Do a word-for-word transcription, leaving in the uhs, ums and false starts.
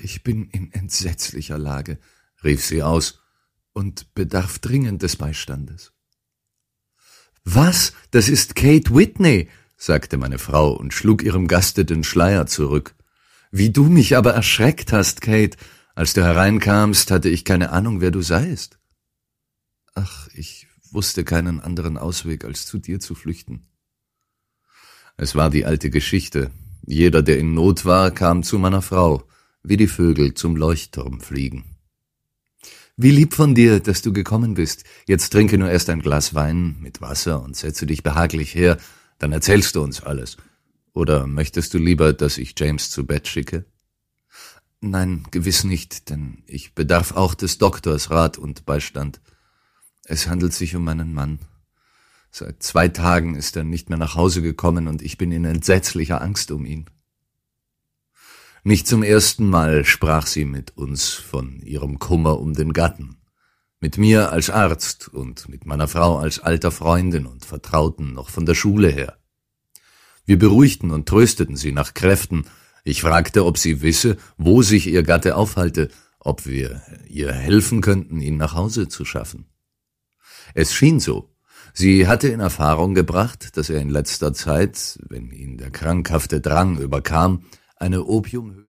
ich bin in entsetzlicher Lage«, rief sie aus, »und bedarf dringend des Beistandes.« »Was, das ist Kate Whitney«, sagte meine Frau und schlug ihrem Gaste den Schleier zurück. »Wie du mich aber erschreckt hast, Kate. Als du hereinkamst, hatte ich keine Ahnung, wer du seiest.« »Ach, ich wusste keinen anderen Ausweg, als zu dir zu flüchten.« Es war die alte Geschichte. Jeder, der in Not war, kam zu meiner Frau, wie die Vögel zum Leuchtturm fliegen. »Wie lieb von dir, dass du gekommen bist. Jetzt trinke nur erst ein Glas Wein mit Wasser und setze dich behaglich her, dann erzählst du uns alles. Oder möchtest du lieber, dass ich James zu Bett schicke?« »Nein, gewiss nicht, denn ich bedarf auch des Doktors Rat und Beistand. Es handelt sich um meinen Mann. Seit zwei Tagen ist er nicht mehr nach Hause gekommen und ich bin in entsetzlicher Angst um ihn.« Nicht zum ersten Mal sprach sie mit uns von ihrem Kummer um den Gatten. Mit mir als Arzt und mit meiner Frau als alter Freundin und Vertrauten noch von der Schule her. Wir beruhigten und trösteten sie nach Kräften. Ich fragte, ob sie wisse, wo sich ihr Gatte aufhalte, ob wir ihr helfen könnten, ihn nach Hause zu schaffen. Es schien so. Sie hatte in Erfahrung gebracht, dass er in letzter Zeit, wenn ihn der krankhafte Drang überkam, eine Opium